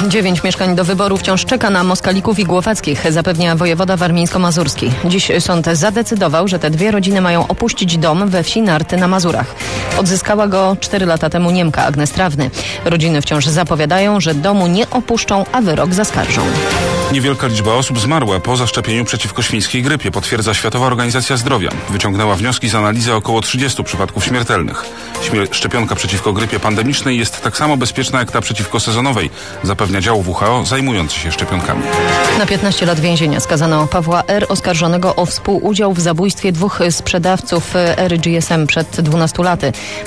9 mieszkań do wyboru wciąż czeka na Moskalików i Głowackich, zapewnia wojewoda warmińsko-mazurski. Dziś sąd zadecydował, że te dwie rodziny mają opuścić dom we wsi Narty na Mazurach. Odzyskała go 4 lata temu Niemka Agnes Trawny. Rodziny wciąż zapowiadają, że domu nie opuszczą, a wyrok zaskarżą. Niewielka liczba osób zmarła po zaszczepieniu przeciwko świńskiej grypie, potwierdza Światowa Organizacja Zdrowia. Wyciągnęła wnioski z analizy około 30 przypadków śmiertelnych. Szczepionka przeciwko grypie pandemicznej jest tak samo bezpieczna jak ta przeciwko sezonowej, zapewnia dział WHO zajmujący się szczepionkami. Na 15 lat więzienia skazano Pawła R., oskarżonego o współudział w zabójstwie 2 sprzedawców ery GSM przed 12 laty.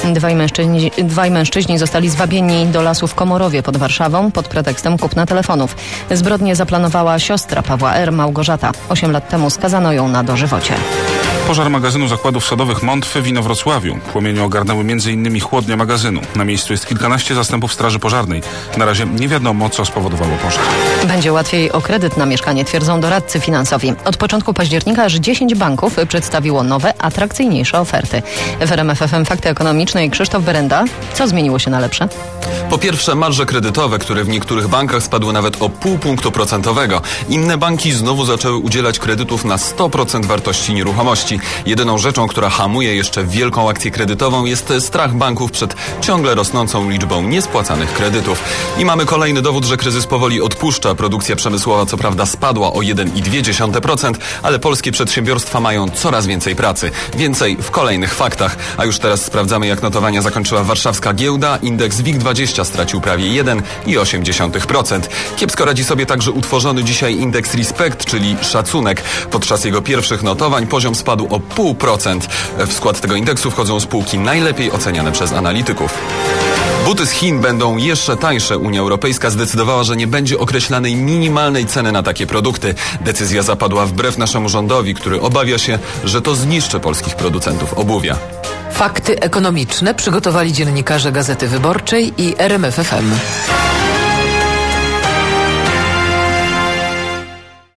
Dwaj mężczyźni zostali zwabieni do lasu w Komorowie pod Warszawą pod pretekstem kupna telefonów. Zbrodnię zaplanowała siostra Pawła R., Małgorzata. 8 lat temu skazano ją na dożywocie. Pożar magazynu zakładów sodowych Montwy w Inowrocławiu. Płomienie ogarnęły m.in. chłodnię magazynu. Na miejscu jest kilkanaście zastępów straży pożarnej. Na razie nie wiadomo, co spowodowało pożar. Będzie łatwiej o kredyt na mieszkanie, twierdzą doradcy finansowi. Od początku października aż 10 banków przedstawiło nowe, atrakcyjniejsze oferty. W RMF FM Fakty Ekonomiczne i Krzysztof Berenda. Co zmieniło się na lepsze? Po pierwsze, marże kredytowe, które w niektórych bankach spadły nawet o 0,5 punktu procentowego. Inne banki znowu zaczęły udzielać kredytów na 100% wartości nieruchomości. Jedyną rzeczą, która hamuje jeszcze wielką akcję kredytową, jest strach banków przed ciągle rosnącą liczbą niespłacanych kredytów. I mamy kolejny dowód, że kryzys powoli odpuszcza. Produkcja przemysłowa co prawda spadła o 1,2%, ale polskie przedsiębiorstwa mają coraz więcej pracy. Więcej w kolejnych faktach. A już teraz sprawdzamy, jak notowania zakończyła warszawska giełda. Indeks WIG20 stracił prawie 1,8%. Kiepsko radzi sobie także utworzony dzisiaj indeks Respect, czyli szacunek. Podczas jego pierwszych notowań poziom spadł o 0,5%. W skład tego indeksu wchodzą spółki najlepiej oceniane przez analityków. Buty z Chin będą jeszcze tańsze. Unia Europejska zdecydowała, że nie będzie określanej minimalnej ceny na takie produkty. Decyzja zapadła wbrew naszemu rządowi, który obawia się, że to zniszczy polskich producentów obuwia. Fakty ekonomiczne przygotowali dziennikarze Gazety Wyborczej i RMF FM.